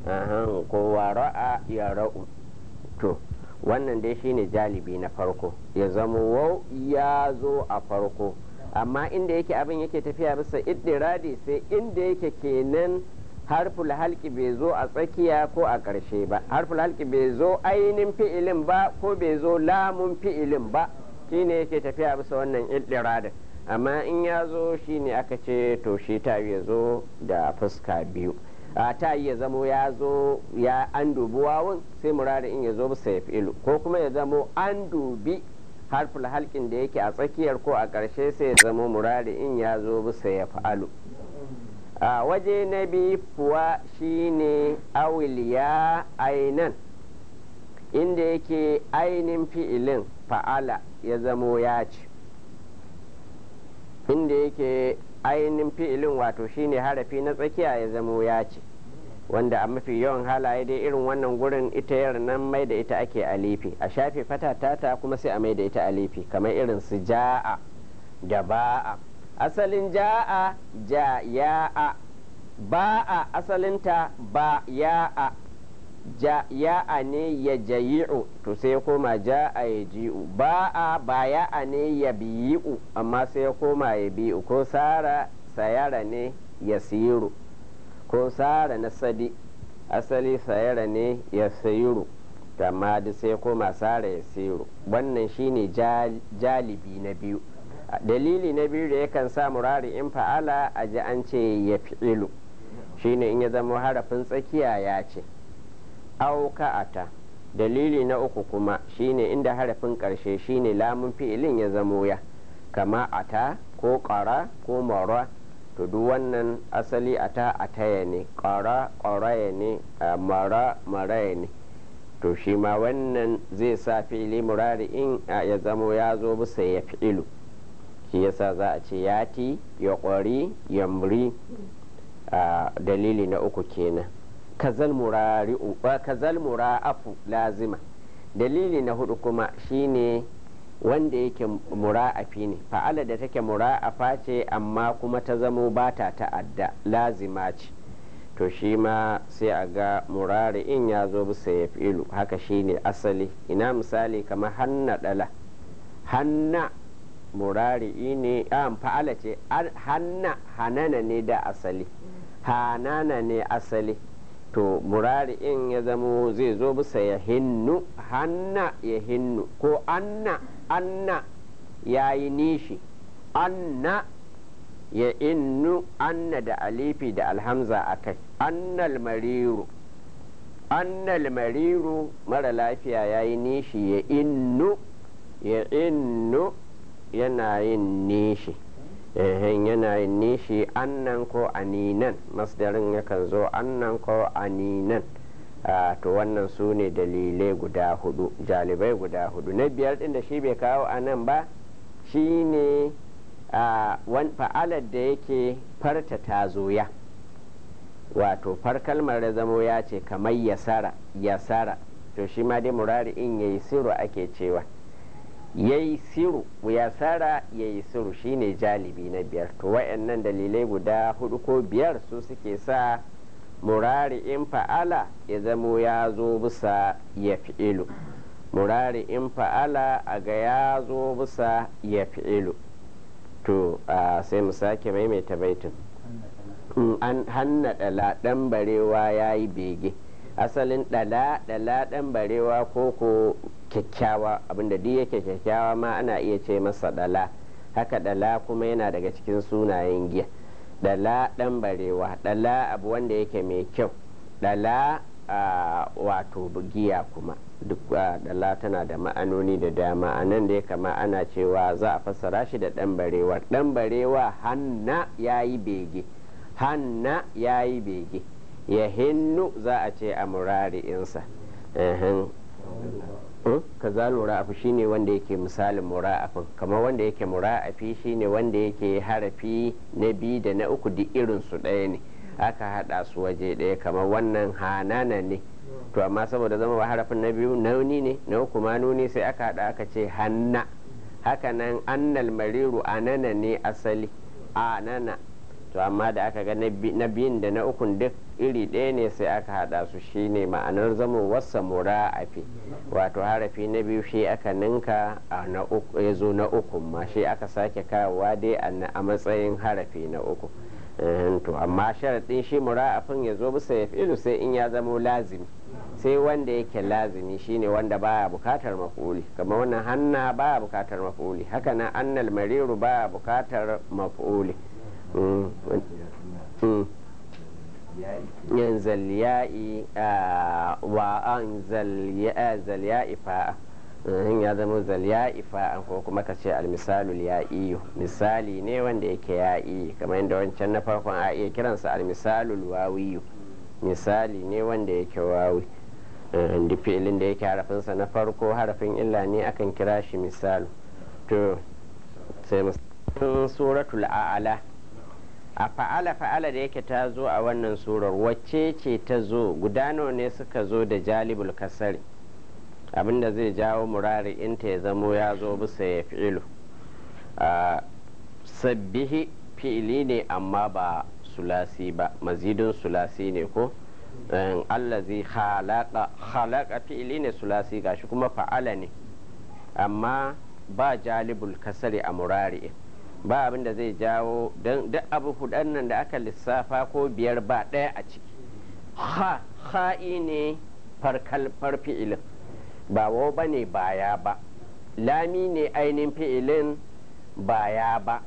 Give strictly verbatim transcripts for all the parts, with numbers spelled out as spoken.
ahan ko wa ra'a ya ra'u. To wannan dai shine jalibi na farko, ya zama wau ya zo a farko, amma inda yake abin yake tafiya bisa iddiradi sai inda yake kenan harful halki bai zo a tsakiya ko a ƙarshe ba, harful halki bai zo ainihin fi'ilin ba ko bai zo lamun fi'ilin ba, shine yake tafiya bisa wannan iddiradin. amma in ya zo shine aka ce to shi ta ya zo da fuska biyu, a ta ya zamo ya zo ya an dubi wawun sai murari in ya zo bisa ya fi'ilu, ko kuma ya zamo an dubi harful halkin da yake a tsakiyar ko a ƙarshe sai ya zamo murari in ya zo bisa ya fa'alu. a waje na biyu kuwa shine awiliya ainan, inda yake ainin fi'ilin fa'ala ya zamo ya ci, inda yake ainin fi'ilin wato shine harafi na tsakiya ya zamo ya ci, wanda a mafi yawan halaye dai irin wannan gurin ita yar nan mai da ita ake alifi, a shafe fatatata kuma sai a mai da ita alifi, kamar irin su ja'a da ba'a. asalin ja'a ja ya'a, ba'a asalinta ba ya'a, ja ya'a ne ya jayi'u to sai ya koma ja'a ya ji'u, ba'a ba ya'a ne ya biyi'u amma sai ya koma ya bi'u, ko sara sayara ne ya siru, ko sara na sadi asali sayara ne ya siru amma da sai ya koma sara ya siru. wannan shine jalibi na biyu. dalili na biyu da yakan sa murari in fa'ala a ji an ce ya fi'ilu shine in ya zama harafin tsakiya ya ce. auka'ata dalili na uku kuma shine inda harafin ƙarshe shine lamun fi'ilin ya zamo ya, kama ata ko ƙara ko mara, to duk wannan asali ata ataya ne, ƙara ƙaraya ne, mara maraya ne, to shi ma wannan zai sa fi'ili murari in ya zamo ya zo bisa ya fi'ilu, shi yasa za a ce yati ya ƙwari yamri. dalili na uku kenan. kazal murari'u kazal mura'afu lazima. dalili na hudu kuma shine wanda yake mura'afi ne, fa'ala da take mura'afa ce amma kuma ta zamo ba ta ta'adda lazima ce, to shi ma sai a ga murari'in ya zo bisa ya fi'ilu, haka shine asali. ina misali kamar hanna dala, hanna murari'i ne a fa'ala ce, hanna hanana ne da asali, hanana ne asali, to murari'in ya zamo zai zo bisa ya hinnu, hanna ya hinnu, ko anna anna ya yi nishi, anna ya innu, anna da alifi da alhamza a kai. annal mariru, annal mariru mara lafiya ya yi nishi, ya innu ya innu yana yin nishi, yana yin nishi annan ko aninan, masdarin yakan zo annan ko aninan. to wannan su ne dalilai guda hudu, jalibai guda hudu. na biyar din da shi bai kawo a nan ba shi ne fa'alar da yake farta ta zoya, wato far kalmar da zamo ya ce kamar yasara yasara, to shi ma dai murari in yayi siru ake cewa, yayi siru yasara yayi siru shine jalibi na biyar. to wayannan dalilai guda hudu ko biyar su suke sa murari in fa'ala ya zamo ya zo bisa ya fi'ilu, murari in fa'ala a ga ya zo bisa ya fi'ilu. to sai mu sake maimaita baitin. an hanna dala dan barewa ya yi bege, asalin dala dala dan barewa ko ko kyakkyawa, abinda duk yake kyakkyawa ma ana iya ce masa dala, haka dala kuma yana daga cikin sunayen giya. dala dan barewa, dala abu wanda yake mai kyau, dala wato giya kuma duk dala tana da ma'anoni da dama. a nan da ya kama ana cewa za a fassara shi da dan barewa. dan barewa hanna ya yi bege, hanna ya yi bege, ya hinnu za a ce a murari'insa. kaza mura'afi shine wanda yake misalin mura'afin, kamar wanda yake mura'afi shine wanda yake harafi na biyu da na uku duk irin su ɗaya ne, aka haɗa su waje ɗaya, kamar wannan hanana ne, to amma saboda zama ba harafin na biyu nauni ne, na uku ma nuni, sai aka haɗa aka ce hanna. haka nan annal mariru anana ne asali, anana to amma da aka ga na biyun da na ukun duk iri ɗaya ne sai aka hada su shine ma'anar zamo wasa mura'afi wato harafi na biyu shi aka ninka a na uku ya zo na uku ma shi aka sake kawowa dai a matsayin harafi na uku to amma sharaɗin shi mura'afin ya zo bisa ya fi'ilu sai in ya zamo lazimi sai wanda yake lazimi shine wanda baya bukatar maf'uli kamar wannan hanna baya bukatar maf'uli haka nan annal mariru baya bukatar maf'uli yin zalya'i wa an zalya'i fa'a ya zama zalya'i fa'a ko kuma ka ce almisalul ya'iyu misali ne wanda yake ya'i kamar yadda wancan na farkon a iya kiransa almisalul wawiyu misali ne wanda yake wawi da fi'ilin da yake harafinsa na farko harafin illa ne akan kira shi misali to sai musamman suratul a'ala a fa'ala fa'ala da yake ta zo a wannan surar wacce ce ta zo gudano ne suka zo da jalibul kasari abinda zai jawo murari inta ya zamo ya zo bisa ya fi'ilu sabbihi fi'ili ne amma ba sulasi ba mazidin sulasi ne ko allazi khalaqa khalaqa fi'ili ne sulasi gashi kuma fa'ala ne amma ba jalibul kasari a murari ba abin da zai jawo don duk abu hudan nan da aka lissafa ko biyar ba ɗaya a ciki ha ha'i ne farkal fi'ilin ba wo ba ne baya ba lami ne ainihin fi'ilin baya ba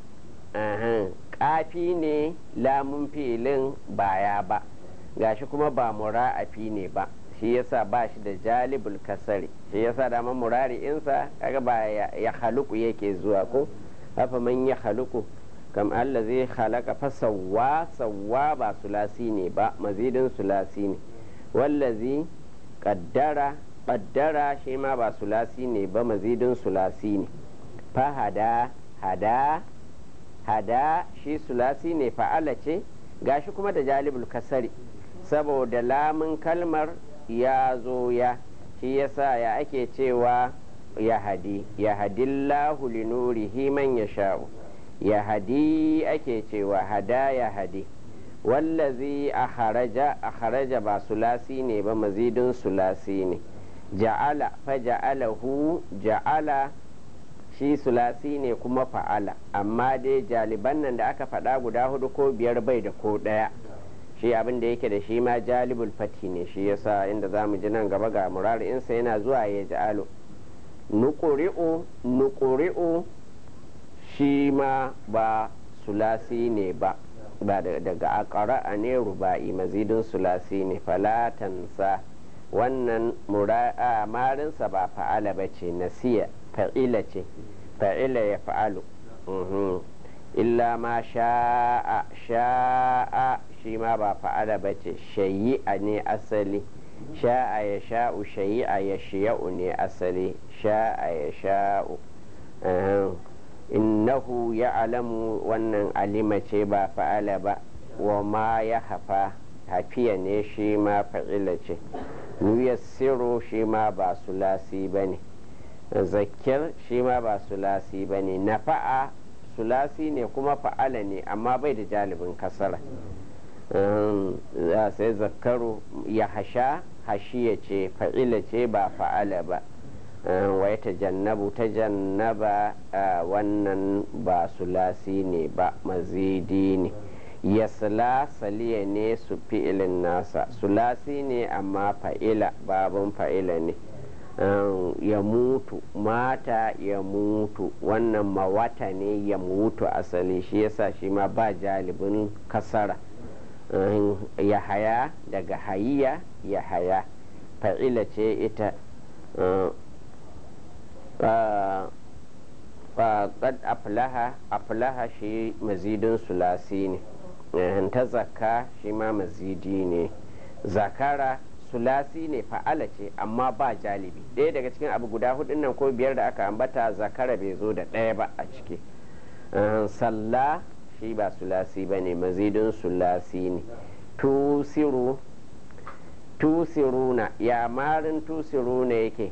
ƙafi ne lamun fi'ilin baya ba gashi kuma ba mura'afi ne ba shi yasa ba shi da jalibul kasari shi yasa da man murari insa kaga ba ya haluku yake zuwa ko afa man ya haluku kam Allah zai halaka fa sawwa sawwa ba sulasi ne ba mazidin sulasi ne wallazi qaddara qaddara shi ma ba sulasi ne ba mazidin sulasi ne fa hada hada hada shi sulasi ne fa'ala ce gashi kuma da jalibul kasari saboda lamun kalmar ya zo ya shi yasa ya ake cewa ya hadi ya hadillahu linurihi man yasha'u ya hadi ake cewa hada ya hadi wallazi akharaja akharaja ba sulasi ne ba mazidin sulasi ne ja'ala fa ja'alahu ja'ala shi sulasi ne kuma fa'ala amma dai jaliban nan da aka faɗa guda hudu ko biyar bai da ko ɗaya shi abin da yake da shi ma jalibul fati ne shi yasa inda za mu ji nan gaba ga murari insa yana zuwa ya ja'alu nuquri'u nuquri'u shi ma ba sulasi ne ba ba daga aqra'a ne ruba'i mazidin sulasi ne falatansa wannan mura'a marinsa ba fa'ala bace nasiya fa'ila ce fa'ila ya fa'alu illa ma sha'a sha'a shi ma ba fa'ala bace shayi'a ne asali sha'a ya sha'u shayi'a ya shiya'u ne asali sha'a ya sha'u innahu ya alamu wannan alima ce ba fa'ala ba wa ma ya hafa hafiya ne shi ma fa'ila ce nuyassiru shi ma ba sulasi ba ne zakir shi ma ba sulasi ba ne nafa'a sulasi ne kuma fa'ala ne amma bai da jalibin kasara sai zakaru ya hasha hashiya ce fa'ila ce ba fa'ala ba wai ta jannabu ta jannaba wannan ba sulasi ne ba mazidi ne yasla saliya ne su fi'ilin nasa sulasi ne amma fa'ila babun fa'ila ne ya mutu mata ya mutu wannan mawata ne ya mutu asali shi yasa shi ma ba jalibin kasara ya haya daga hayiya ya haya fa'ila ce ita qad aflaha aflaha shi mazidin sulasi ne ta zakka shi ma mazidi ne zakara sulasi ne fa'ala ce amma ba jalibi ɗaya daga cikin abu guda hudun nan ko biyar da aka ambata zakara bai zo da ɗaya ba a ciki salla shi ba sulasi ba ne mazidin sulasi ne tusiru tusiruna ya marin tusiruna yake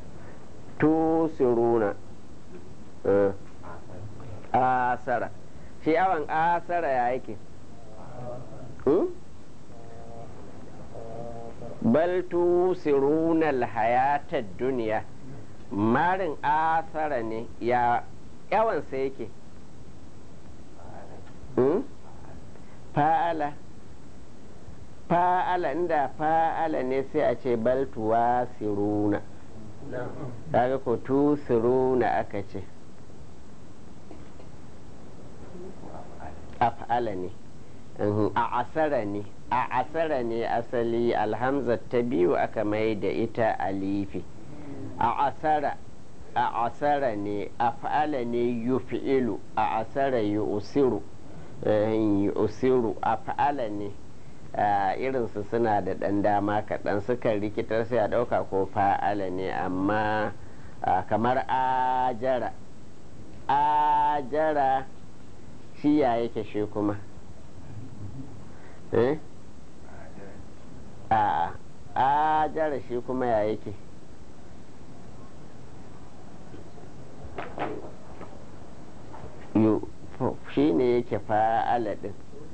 tusiruna asara shi awan asara ya yake hmm? bal tusiruna alhayatad duniya marin asara ne ya yawansa yake hmm? fa'ala fa'ala inda fa'ala ne sai a ce bal tuwasiruna kaga ko tusiruna aka ce af'ala ne a asara ne a asara ne asali alhamza ta biyu aka mai da ita alifi a asara a asara ne af'ala ne yufi'ilu a asara yu'siru yu'siru af'ala ne irinsu suna da ɗan dama kaɗan sukan rikitar sai a ɗauka ko fa'ala ne amma kamar ajara ajara shi ya yake shi kuma eh a ajara shi kuma ya yake shi ne yake fa'ala ɗin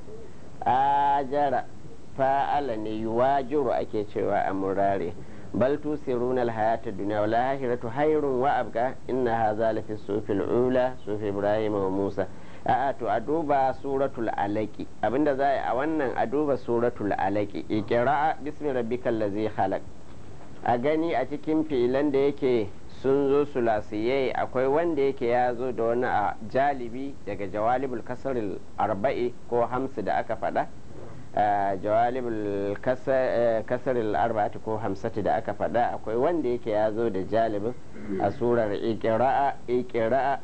ajara fa'ala ne yuwajiru ake cewa a murare bal tusiruna alhayata dunya wal akhiratu hayrun wa abqa inna hadha lafi sufil ula sufi ibrahim wa musa a'a to a duba suratul alaqi abinda za a wannan a duba suratul alaqi iqra bismi rabbikal ladzi khalaq a gani a cikin filan da yake sun zo sulasiyai akwai wanda yake ya zo da wani a jalibi daga jawalibul kasaril arba'i ko hamsu da aka faɗa jawalibul kasaril arba'ati ko hamsati da aka faɗa akwai wanda yake ya zo da jalibin a surar iqra'a iqra'a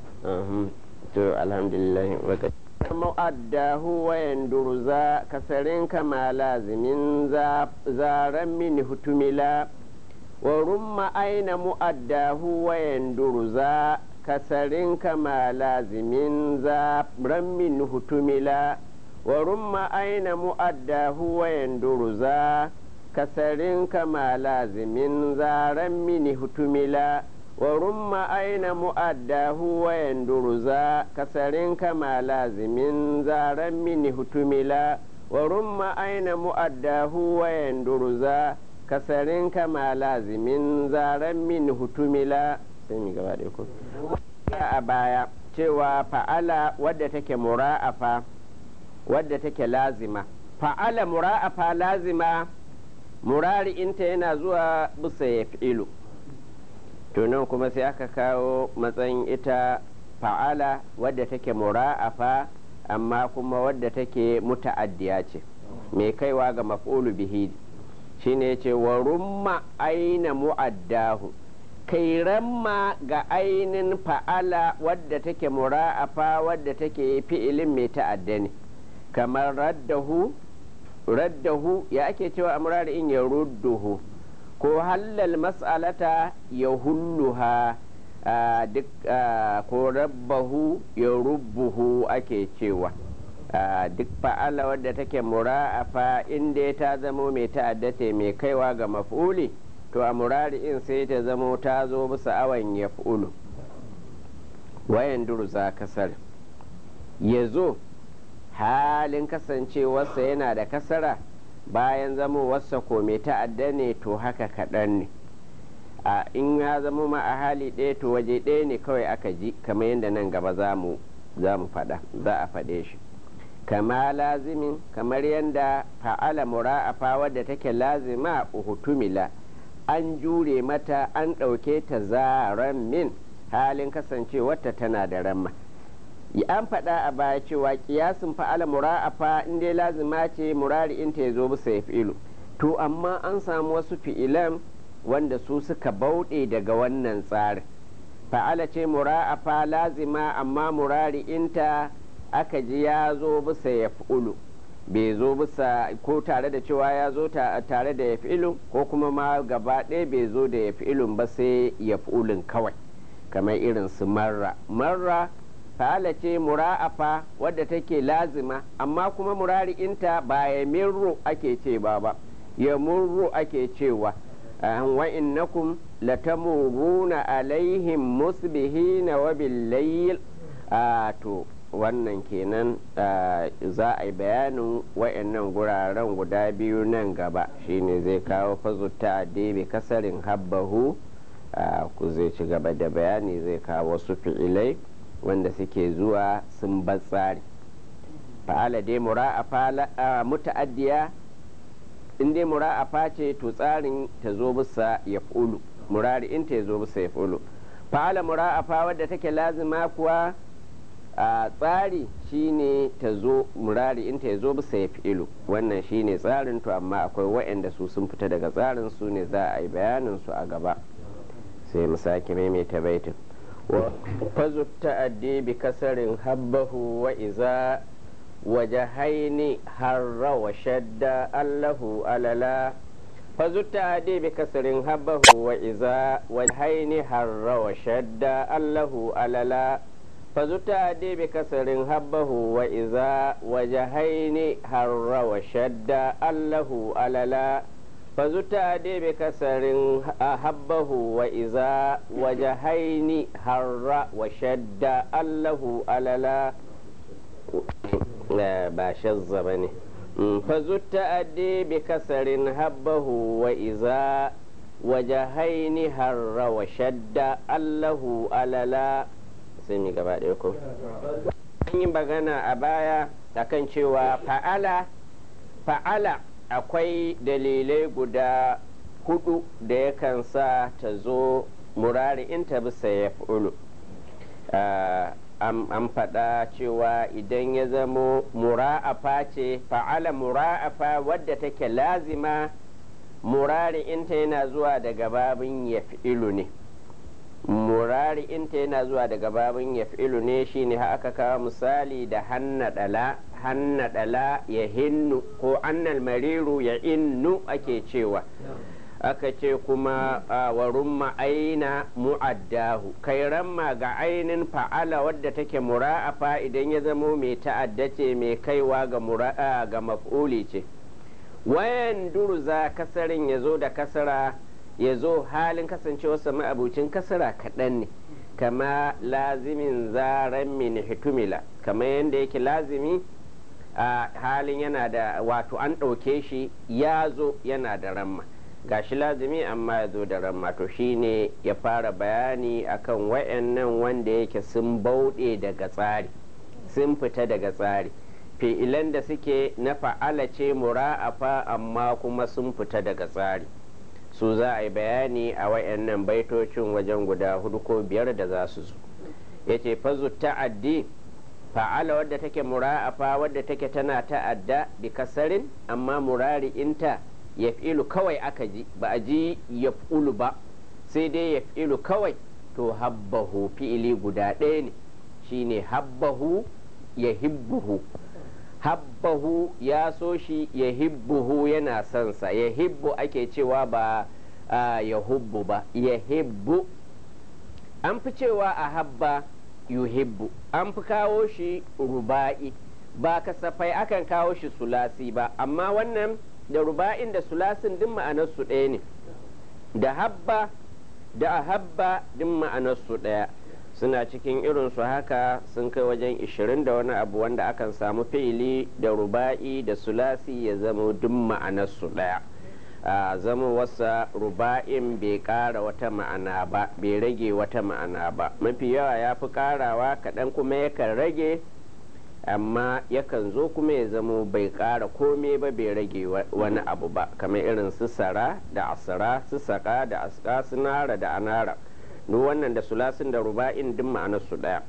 to alhamdulillah mu'addahu wa yanduru za kasarin kama lazimin zaran min hutumila wa rumma aina mu'addahu wa yanduru za kasarin kama lazimin zaran min hutumila wa rumma aina mu'addahu wa yanduru za kasarin kama lazimin zaran min hutumila wa rumma aina mu'addahu wa yanduru za kasarin kama lazimin zaran min hutumila wa rumma aina mu'addahu wa yanduru za kasarin kama lazimin zaren min hutumila sai mi gaba da ku a baya cewa fa'ala wadda take mura'afa wadda take lazima fa'ala mura'afa lazima murari'inta yana zuwa bisa ya fi'ilu to nan kuma sai aka kawo matsayin ita fa'ala wadda take mura'afa amma kuma wadda take muta'addiya ce mai kaiwa ga maf'ulu bihi shine yace wa rumma aina mu'addahu kai ramma ga ainin fa'ala wadda take mura'afa wadda take fi'ilin mai ta'adda ne kamar raddahu raddahu ya ake cewa amrari in ya rudduhu ko hallal mas'alata ya hulluha duk ko rabbahu ya rubbuhu ake cewa duk fa'ala wadda take mura'afa inda ta zamo mai ta'addate mai kaiwa ga maf'uli to a murari'in sai ta zamo ta zo bisa awan ya fa'ulu wayan durza kasar ya zo halin kasancewarsa yana da kasara bayan zamowarsa ko mai ta'adda ne to haka kaɗan ne a in ya zama ma a hali ɗaya to waje ɗaya ne kawai aka ji kamar yadda nan gaba za mu faɗa za a faɗe shi kama lazimin kamar yadda fa'ala mura'afa wadda take lazima uhutumila an jure mata an ɗauke ta zaran min halin kasancewarta tana da ramma an faɗa a baya cewa kiyasin fa'ala mura'afa in dai lazima ce murari'inta ya zo bisa ya fi'ilu to amma an samu wasu fi'ilan wanda su suka bauɗe daga wannan tsarin fa'ala ce mura'afa lazima amma murari'inta aka ji ya zo bisa ya fi'ulu bai zo bisa ko tare da cewa ya zo tare da ya fi'ilun ko kuma ma gaba ɗaya bai zo da ya fi'ilun ba sai ya fi'ulun kawai kamar irin su marra marra fa'ala ce mura'afa wadda take lazima amma kuma murari'inta ba ya mirru ake ce ba ba ya murru ake cewa wa innakum latamuruna alaihim musbihina wa billayl to wannan kenan za a yi bayanin wa'annan guraren guda biyu nan gaba shine zai kawo fazutta bi kasarin habbahu ku zai ci gaba da bayani zai kawo wasu fi'ilai wanda suke zuwa sun bar tsari fa'ala dai mura'afa muta'addiya in dai mura'afa ce to tsarin ta zo bisa ya fulu murari in ta zo bisa ya fulu fa'ala mura'afa wadda take lazima kuwa a tsari shine ta zo murari in ta zo bisa ya fi'ilu wannan shine tsarin to amma akwai wa'anda su sun fita daga tsarin su ne za a yi bayanin su a gaba sai mu sake maimaita baitin fazu ta'addi bi kasarin habbahu wa iza wajahaini harra wa shadda allahu alala fazu ta'addi bi kasarin habbahu wa iza wajahaini harra wa shadda allahu alala fazu ta'addi bi kasarin habbahu wa iza wajahaini harra wa shadda allahu alala فزتادي بكسر أحبه وإذا وجهين هر وشد الله أللا لا باش الزبني فزتادي بكسر حبه وإذا وجهين هر وشد الله أللا سمي قبائلكم yin bagana a baya akan cewa fa'ala fa'ala akwai dalilai guda hudu da yakan sa ta zo murari in ta bisa ya fi'ulu an faɗa cewa idan ya zamo mura'afa ce fa'ala mura'afa wadda take lazima murari in ta yana zuwa daga babin ya fi'ilu ne murari in ta yana zuwa daga babin ya fi'ilu ne shine aka kawo misali da hanna dala hanna dala ya hinnu ko annal mariru ya innu ake cewa aka ce kuma wa rumma aina mu'addahu kai ramma ga ainin fa'ala wadda take mura'afa idan ya zamo mai ta'adda ce mai kaiwa ga mura'a ga maf'uli ce wayan durza kasarin ya zo da kasara ya zo halin kasancewarsa ma'abucin kasara kaɗan ne kama lazimin zaren min hitumila kama yadda yake lazimi a halin yana da wato an ɗauke shi ya zo yana da ramma gashi lazimi amma ya zo da ramma to shine ya fara bayani akan wayannan wanda yake sun bauɗe daga tsari sun fita daga tsari fi'ilan da suke na fa'ala ce mura'afa amma kuma sun fita daga tsari su za a yi bayani a wayannan baitocin wajen guda hudu ko biyar da za su zo ya ce fazu ta'addi fa'ala wadda take mura'afa wadda take tana ta'adda bi kasarin amma murari inta ya fi'ilu kawai aka ji ba a ji ya fi'ulu ba sai dai ya fi'ilu kawai to habbahu fi'ili guda ɗaya ne shine habbahu ya hibbuhu habbahu ya so shi ya hibbuhu yana son sa ya hibbu ake cewa ba ya hubbu ba ya hibbu an fi cewa a habba yuhibbu an fi kawo shi ruba'i ba kasafai akan kawo shi sulasi ba amma wannan da ruba'in da sulasin din ma'anarsu ɗaya ne da habba da ahabba din ma'anarsu ɗaya suna cikin irinsu haka sun kai wajen ishirin da wani abu wanda akan samu fi'ili da ruba'i da sulasi ya zama duk ma'anarsu ɗaya a zama wasa ruba'in bai ƙara wata ma'ana ba bai rage wata ma'ana ba mafi yawa ya fi ƙarawa kaɗan kuma yakan rage amma yakan zo kuma ya zamo bai ƙara kome ba bai rage wani abu ba kamar irin su sara da asara su saka da aska su nara da anara duk wannan da sulasin da ruba'in duk ma'anar su daya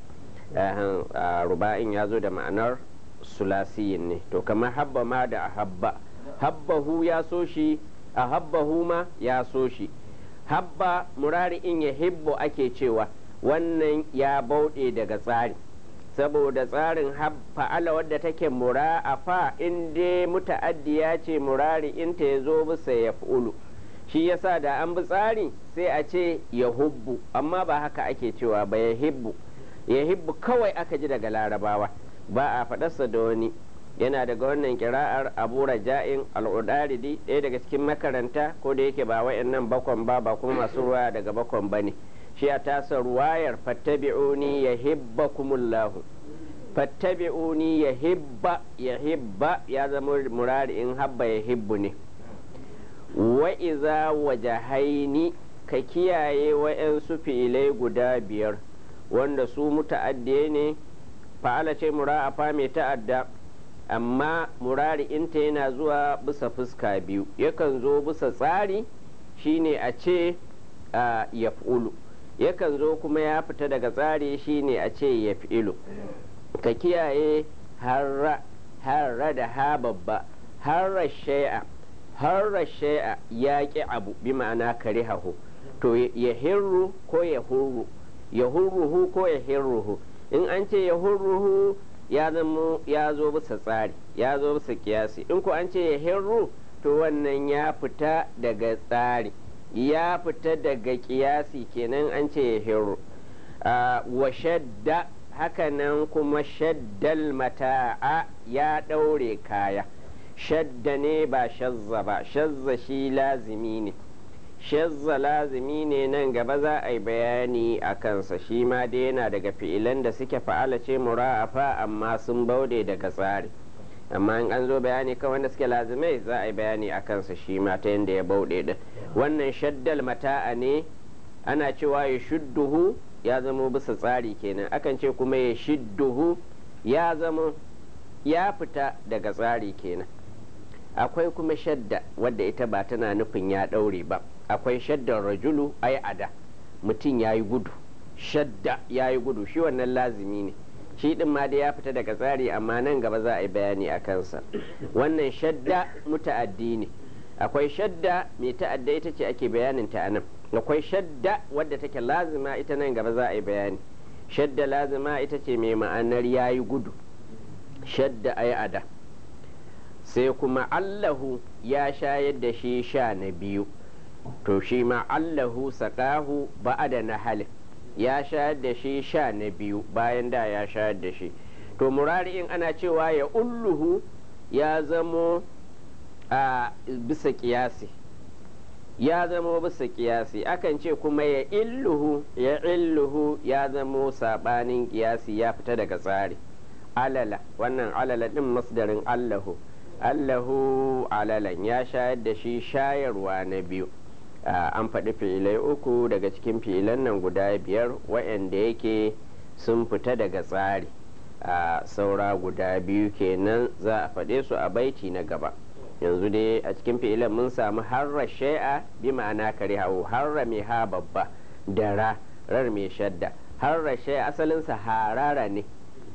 ruba'in ya zo da ma'anar sulasiyin ne to kamar habba ma da ahabba habbahu ya so shi ahabbahu ma ya so shi habba murari'in ya hibbo ake cewa wannan ya bauɗe daga tsari saboda tsarin fa'ala wadda take mura'afa in dai muta'addiya ce murari in ta ya zo bisa ya fulu shi yasa da an bi tsari sai a ce ya hubbu amma ba haka ake cewa ba ya hibbu ya hibbu kawai aka ji daga larabawa ba a faɗarsa da wani yana daga wannan kira'ar abu raja'in al'udaridi ɗaya daga cikin makaranta ko da yake ba wa'annan bakon ba ba kuma masu ruwa daga bakon ba ne shi a tasa ruwayar fattabi'uni ya hibbakumullahu fattabi'uni ya hibba ya hibba ya zama murari in habba ya hibbu ne. Wa iza wajahaini ka kiyaye wa'yansu fi'ilai guda biyar wanda su muta'addiye ne, fa'ala ce mura'afa mai ta'adda amma murari inta yana zuwa bisa fuska biyu, yakan zo bisa tsari shine a ce ya fi'ulu, yakan zo kuma ya fita daga tsari shine a ce ya fi'ilu. Ka kiyaye harra harra da ha babba, harra shay'a harra shay'a ya ƙi abu bi ma'ana karihahu, to ya hirru ko ya hurru, ya hurruhu ko ya hirruhu. In an ce ya hurruhu ya zama ya zo bisa tsari, ya zo bisa kiyasi. In ko an ce ya hirru to wannan ya fita daga tsari, ya fita daga kiyasi kenan an ce ya hirru. Wa shadda hakanan kuma shaddal mata'a ya ɗaure kaya, shadda ne ba shazza ba, shazza shi lazimi ne, shazza lazimi ne nan gaba za a yi bayani a kansa, shi ma dai yana daga fi'ilan da suke fa'ala ce mura'afa amma sun bauɗe daga tsari, amma in an zo bayani kan wanda suke lazimai za a yi bayani a kansa shi ma ta yadda ya bauɗe din. Wannan shaddal mata'a ne ana cewa ya shudduhu ya zama bisa tsari kenan, akan ce kuma ya shidduhu ya zama ya fita daga tsari kenan. Akwai kuma shadda wadda ita ba tana nufin ya ɗaure ba, akwai shaddar rajulu ai ada mutum ya yi gudu, shadda ya yi gudu shi wannan lazimi ne, shi din ma da ya fita daga tsari amma nan gaba za a yi bayani a kansa. Wannan shadda muta'addi ne, akwai shadda mai ta'adda ita ce ake bayanin ta anan, akwai shadda wadda take lazima ita nan gaba za a yi bayani. Shadda lazima ita ce mai ma'anar ya yi gudu, shadda ai ada. Sai kuma allahu ya shayar da shi sha na biyu, to shi ma allahu saƙahu ba'ada na halin ya shayar da shi sha na biyu bayan da ya shayar da shi. To murari'in ana cewa ya ulluhu ya zamo a bisa kiyasi, ya zamo bisa kiyasi. Akan ce kuma ya illuhu ya illuhu ya zamo sabanin kiyasi, ya fita daga tsari. Alala wannan alala din masdarin allahu, allahu alalan ya shayar da shi shayarwa na biyu. An faɗi fi'ilai uku daga cikin fi'ilan nan guda biyar waɗanda yake sun fita daga tsari, saura guda biyu kenan za a faɗe su a baiti na gaba. Yanzu dai a cikin fi'ilan mun samu harra shay'a bi ma'ana karihahu, harra mai ha babba da ra rar mai shadda. Harra shay'a asalinsa harara ne,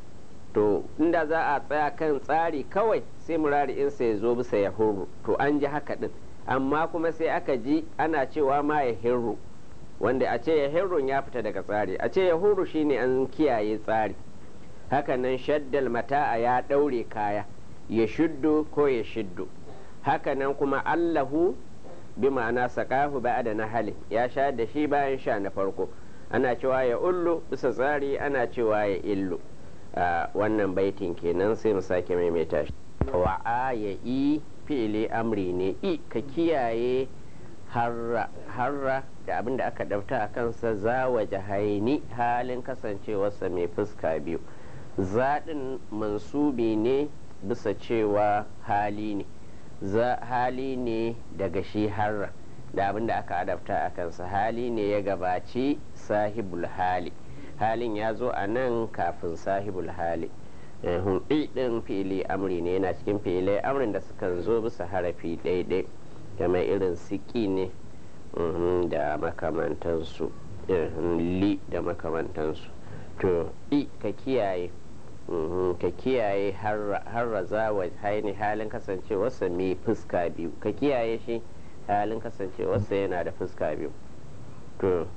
to inda za a tsaya kan tsari kawai sai murari'insa ya zo bisa ya hurru, to an ji haka din, amma kuma sai aka ji ana cewa ma ya hirru, wanda a ce ya hirrun ya fita daga tsari, a ce ya hurru shine an kiyaye tsari. Hakanan shaddal mata'a ya ɗaure kaya, ya shuddu ko ya shiddu. Hakanan kuma allahu bi ma'ana saƙahu ba'ada na hali ya sha da shi bayan sha na farko, ana cewa ya ullu bisa tsari, ana cewa ya illu. Wannan baitin kenan sai mu sake maimaita shi. Wa'a ya i fi'ili amri ne, i ka kiyaye harra harra da abin da aka ɗauta a kansa za wa jahaini halin kasancewarsa mai fuska biyu. Zaɗin mansubi ne bisa cewa hali ne, za hali ne daga shi harra da abin da aka adabta a kansa, hali ne ya gabaci sahibul hali, halin ya zo a nan kafin sahibul hali. Hunɗi ɗin fi'ili amri ne, yana cikin fi'ilai amrin da sukan zo bisa harafi ɗaiɗai kamar irin siki ne da makamantansu, li da makamantansu. To i ka kiyaye ka kiyaye harra za wa haini halin kasancewarsa mai fuska biyu, ka kiyaye shi halin kasancewarsa yana da fuska biyu. To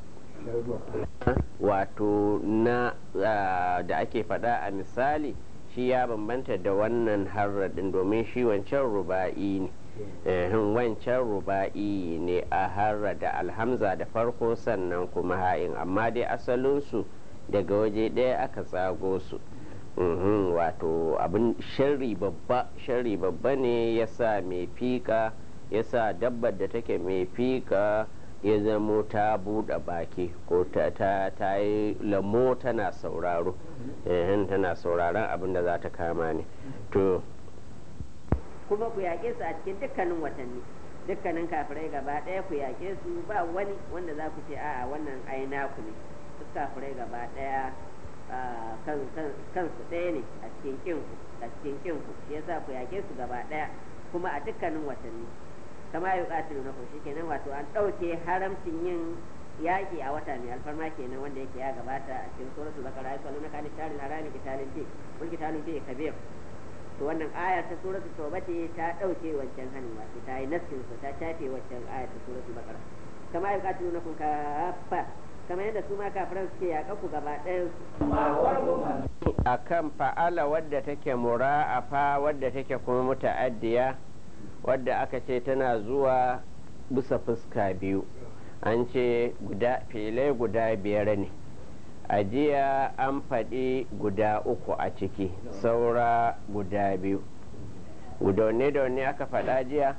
wato na da ake faɗa a misali shi ya bambanta da wannan harradin, domin shi wancan ruba'i ne, wancan ruba'i ne a harra da alhamza da farko sannan kuma ha'in, amma dai asalinsu daga waje ɗaya aka tsago su. Wato abin sharri babba sharri babba ne ya sa mai fika, ya sa dabbar da take mai fika ya zamo ta buɗe baki ko ta ta yi lamo tana sauraro tana sauraron abin da za ta kama ne. To kuma ku yaƙe su a cikin dukkanin watanni, dukkanin kafirai gaba ɗaya ku yaƙe su, ba wani wanda za ku ce a'a wannan ai naku ne, duk kafirai gaba ɗaya kansu ɗaya ne a cikin kinku a cikin kinku shi yasa ku yaƙe su gaba ɗaya kuma a dukkanin watanni. kama yi ƙatilu na shi kenan wato an ɗauke haramcin yin yaƙi a wata mai alfarma kenan wanda yake ya gabata a cikin suratul baqara ya sallu na kani tarin harami kitalin fi wal kitalin fi kabir. To wannan ayar ta suratul tauba ce ta ɗauke wancan hanin wato ta yi nassin ta shafe wancan ayar ta suratul baqara. kama yi ƙatilu na kun kafa kamar yadda su ma kafiran suke yaƙa ku gaba ɗayan su. A kan fa'ala wadda take mura'afa wadda take kuma muta'addiya wadda aka ce tana zuwa bisa fuska biyu, an ce guda filai guda biyar ne, a jiya an faɗi guda uku a ciki saura guda biyu. Gudaune da wani aka faɗa jiya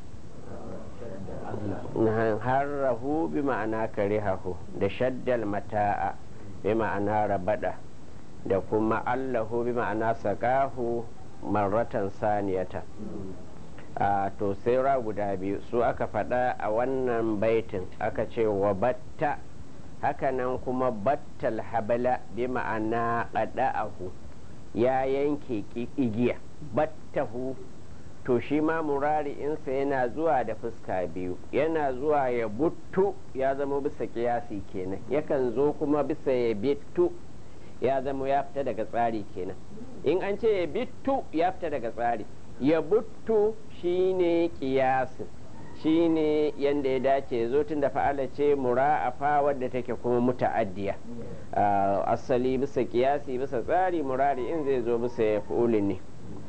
harrahu bi ma'ana karihahu da shaddal mata'a bi ma'ana rabada da kuma allahu bi ma'ana sakahu marratan saniyata. a to sai ra guda biyu su aka faɗa a wannan baitin, aka ce wa batta, hakanan kuma battal habala bi ma'ana qada'ahu ya yanke igiya, battahu. To shi ma murari'insa yana zuwa da fuska biyu, yana zuwa ya buttu ya zama bisa kiyasi kenan, yakan zo kuma bisa ya bittu ya zama ya fita daga tsari kenan. In an ce ya bittu ya fita daga tsari, ya buttu shine kiyasin, shine yanda ya dace zo tun da fa'ala ce mura'afa wadda take kuma muta'addiya. Asali bisa kiyasi bisa tsari murari'in zai zo bisa ya fi'ulin ne.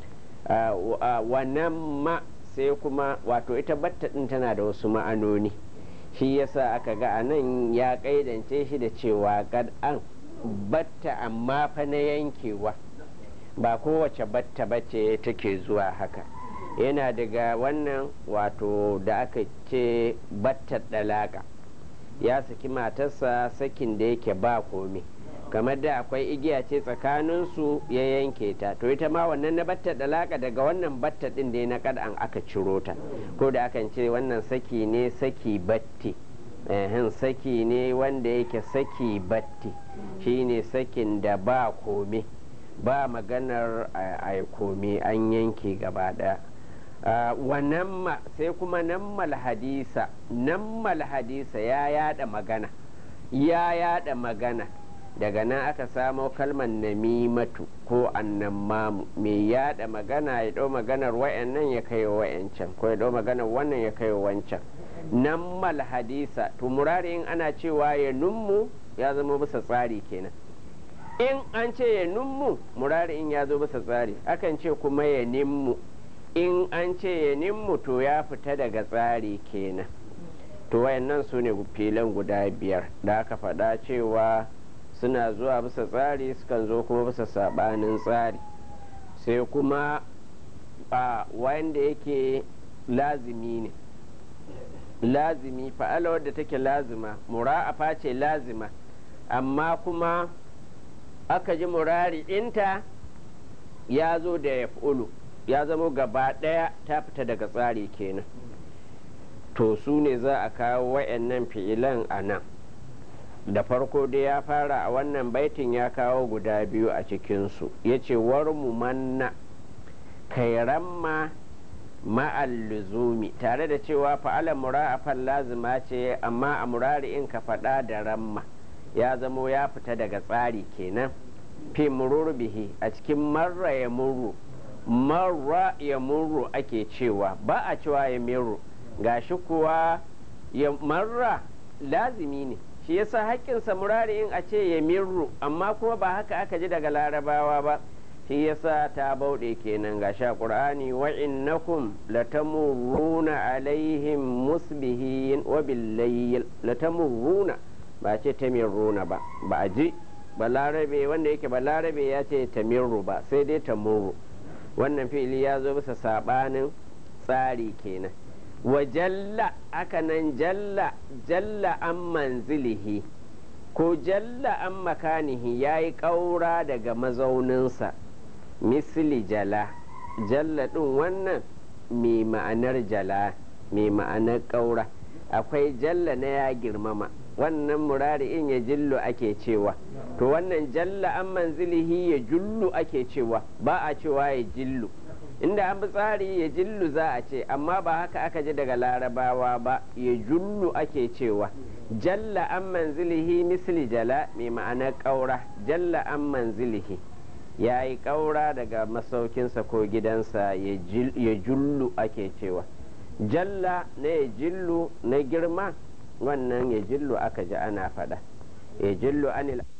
Wannan ma sai kuma wato ita batta din tana da wasu ma'anoni, shi yasa aka ga anan ya kaidance shi da cewa kad an batta amma fa na yankewa, ba kowace batta bace take zuwa haka. Yana daga wannan wato da aka ce batta dalaka, ya saki matarsa sakin da yake ba komai, kamar da akwai igiya ce tsakaninsu ya yanke ta, to ita ma wannan na batta dalaka daga wannan batta din da na kad'an aka ciro ta, ko da akan ce wannan saki ne saki batti, ehin saki ne wanda yake saki batti, shine sakin da ba kome, ba maganar a kome an yanke gaba daya. Wannan ma sai kuma nammal hadisa, nammal hadisa ya yada magana, ya yada magana daga nan aka samo kalmar namimatu ko annamamu, mai yada magana ya ɗau maganar wayannan ya kai wayancan, ko ya ɗau maganar wannan ya kai wancan. Nammal hadisa to murari in ana cewa ya nummu ya zama bisa tsari kenan, in an ce ya nummu murari in ya zo bisa tsari, akan ce kuma ya nimmu, in an ce ya nimmu to ya fita daga tsari kenan. To wayannan su ne filan guda biyar da aka faɗa cewa suna zuwa bisa tsari, sukan zo kuma bisa sabanin tsari. Sai kuma a wanda yake lazimi ne, lazimi fa'ala wadda take lazima, mura'afa ce lazima, amma kuma aka ji murari ɗinta ya zo da ya fulu, ya zama gaba ɗaya ta fita daga tsari kenan. To su ne za a kawo wayannan fi'ilan a nan. Da farko dai ya fara a wannan baitin ya kawo guda biyu a cikinsu, ya ce warmu manna kairamma ma'al luzumi, tare da cewa fa'ala mura'afan lazima ce amma a murari'in ka faɗa da ramma ya zamo ya fita daga tsari kenan. Fi murur bihi a cikin marra ya murru, marra ya murru ake cewa, ba a cewa ya miru, gashi kuwa ya marra lazimi ne, shi yasa haƙƙinsa murari'in a ce ya mirru, amma kuma ba haka aka ji daga larabawa ba, shi yasa ta bauɗe kenan. ga sha ƙur'ani wa innakum latamurruna alaihim musbihin wa billayl, latamurruna ba ce tamirruna ba, ba a ji balarabe wanda yake balarabe ya ce tamirru ba, sai dai tamurru. Wannan fi'ili ya zo bisa sabanin tsari kenan. wa jalla aka nan jalla jalla an manzilihi ko jalla an makanihi ya yi ƙaura daga mazauninsa misli jala jalla ɗin wannan mai ma'anar jala mai ma'anar ƙaura akwai jalla na ya girmama wannan murari'in ya jillu ake cewa to wannan jalla an manzilihi ya jullu ake cewa ba a cewa ya jillu inda an bi tsari ya jillu za a ce amma ba haka aka ji daga larabawa ba ya jullu ake cewa jalla an manzilihi misli jala mai ma'anar ƙaura jalla an manzilihi ya yi ƙaura daga masaukinsa ko gidansa ya jullu ake cewa jalla na ya jillu na girma wannan ya jillu aka ji ana faɗa ya jillu anil